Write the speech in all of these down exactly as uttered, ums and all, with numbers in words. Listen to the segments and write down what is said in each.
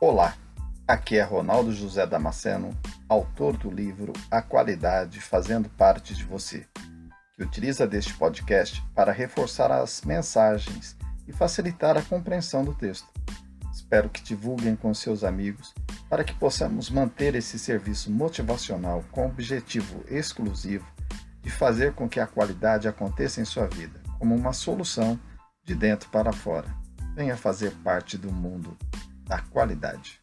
Olá, aqui é Ronaldo José Damasceno, autor do livro A Qualidade Fazendo Parte de Você, que utiliza deste podcast para reforçar as mensagens e facilitar a compreensão do texto. Espero que divulguem com seus amigos para que possamos manter esse serviço motivacional com o objetivo exclusivo de fazer com que a qualidade aconteça em sua vida, como uma solução de dentro para fora. Venha fazer parte do mundo da qualidade.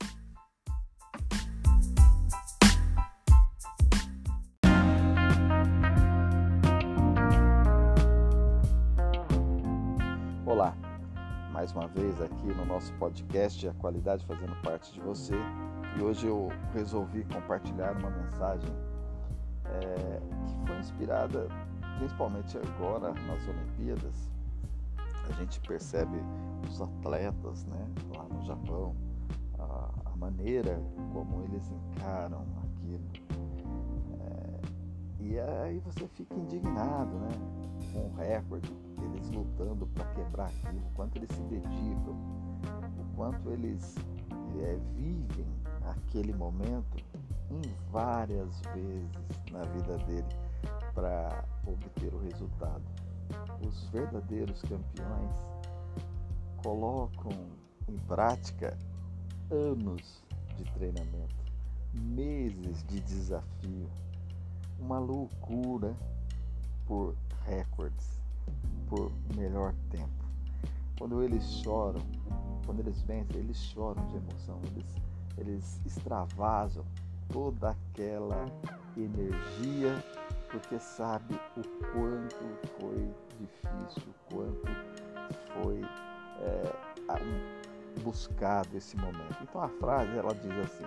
Olá, mais uma vez aqui no nosso podcast A Qualidade Fazendo Parte de Você, e hoje eu resolvi compartilhar uma mensagem é, que foi inspirada principalmente agora nas Olimpíadas. A gente percebe os atletas, né, lá no Japão, a, a maneira como eles encaram aquilo. É, e aí você fica indignado, né, com o recorde, eles lutando para quebrar aquilo, o quanto eles se dedicam, o quanto eles é, vivem aquele momento em várias vezes na vida dele para obter o resultado. Os verdadeiros campeões colocam em prática anos de treinamento, meses de desafio, uma loucura por recordes, por melhor tempo. Quando eles choram, quando eles vencem, eles choram de emoção, eles, eles extravasam toda aquela energia, porque sabe o quanto foi difícil, o quanto foi é, buscado esse momento. Então a frase, ela diz assim: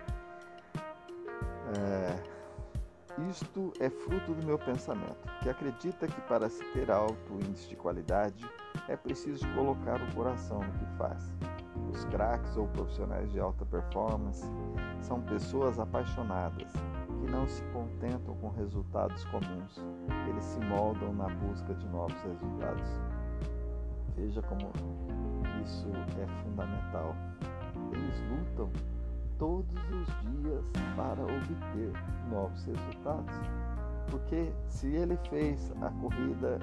é, isto é fruto do meu pensamento, que acredita que para se ter alto índice de qualidade é preciso colocar o coração no que faz. Os craques ou profissionais de alta performance são pessoas apaixonadas, que não se contentam com resultados comuns, eles se moldam na busca de novos resultados. Veja como isso é fundamental. Eles lutam todos os dias para obter novos resultados, porque se ele fez a corrida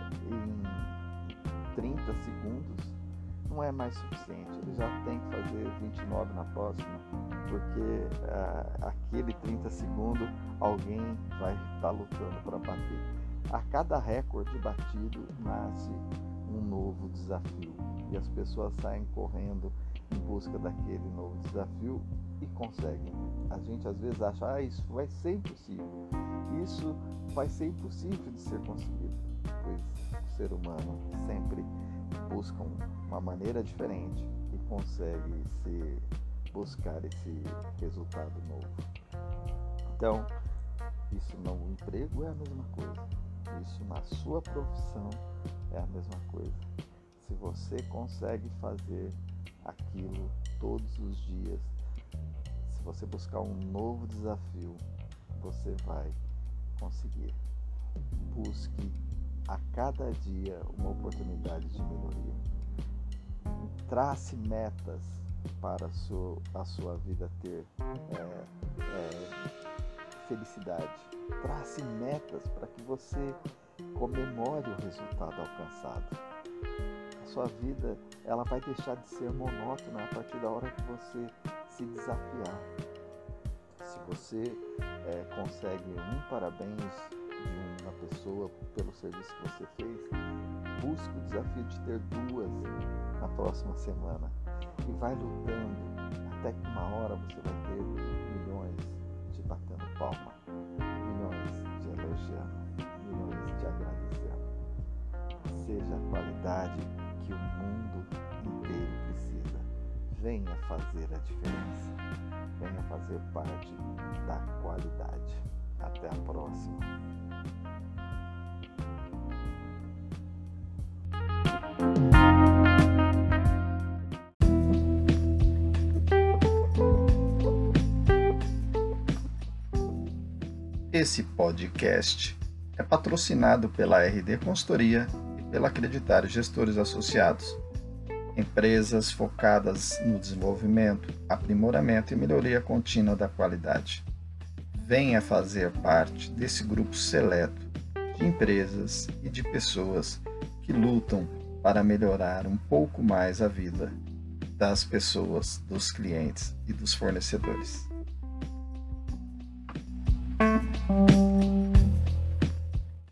em trinta segundos, não é mais suficiente, ele já tem que fazer vinte e nove na próxima, porque ah, aquele trinta segundos alguém vai estar lutando para bater. A cada recorde batido nasce um novo desafio, e as pessoas saem correndo em busca daquele novo desafio e conseguem. A gente às vezes acha, ah, isso vai ser impossível, isso vai ser impossível de ser conseguido, pois o ser humano sempre busca uma maneira diferente e consegue se buscar esse resultado novo. Então, isso no emprego é a mesma coisa, isso na sua profissão é a mesma coisa. Se você consegue fazer aquilo todos os dias, se você buscar um novo desafio, você vai conseguir. Busque a cada dia uma oportunidade de melhoria. Trace metas para a sua, a sua vida ter é, é, felicidade. Trace metas para que você comemore o resultado alcançado. A sua vida, ela vai deixar de ser monótona a partir da hora que você se desafiar. Se você é, consegue um parabéns de uma pessoa pelo serviço que você fez, busque o desafio de ter duas na próxima semana e vai lutando até que uma hora você vai ter milhões de batendo palma, milhões de elogiando, milhões de agradecendo. Seja a qualidade que o mundo inteiro precisa. Venha fazer a diferença, venha fazer parte da qualidade. Até a próxima. Esse podcast é patrocinado pela R D Consultoria e pela Acreditar Gestores Associados. Empresas focadas no desenvolvimento, aprimoramento e melhoria contínua da qualidade. Venha fazer parte desse grupo seleto de empresas e de pessoas que lutam para melhorar um pouco mais a vida das pessoas, dos clientes e dos fornecedores.